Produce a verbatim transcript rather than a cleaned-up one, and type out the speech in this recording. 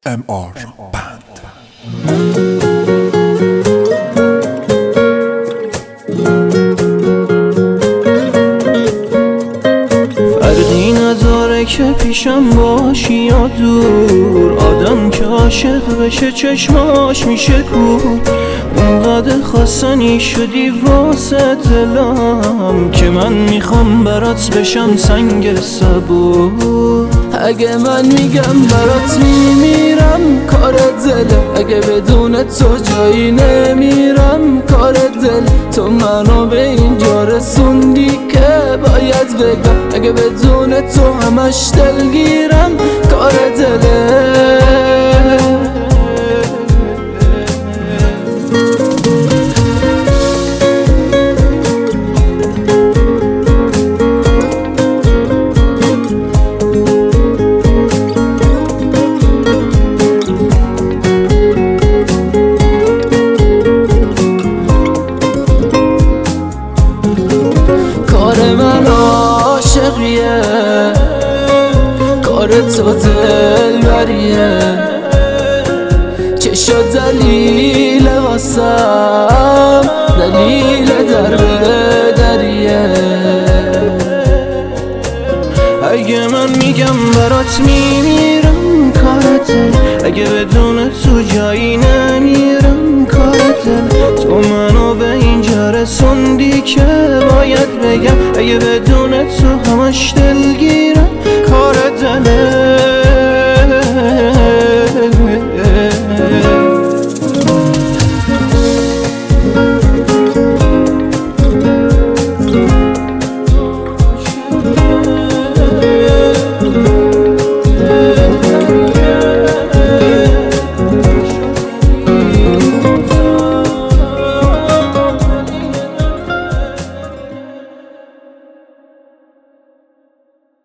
ام آر بند. فرقی نداره که پیشم باشی یا دور، آدم که عاشق بشه چشماش میشه کور. اونقدر خواستنی شدی واسه دلم که من میخوام برات بشم سنگ صبور. اگه من میگم برات میمیرم کار دله، اگه بدون تو جایی نمیرم کار دل. تو منو به اینجا رسوندی که باید بگم، اگه بدون تو همش دلگیرم کار دله. کار من عاشقیه، کار تو دلبریه، چه شد دلیل واسم، دلیل در به دریه. اگه من میگم برات میمیرم کار دل، اگه بدون تو جایی نمیرم کار دل. تو منو به اینجا رسوندی که باید بگم، اگه بدون تو همش دلگیرم کار دله.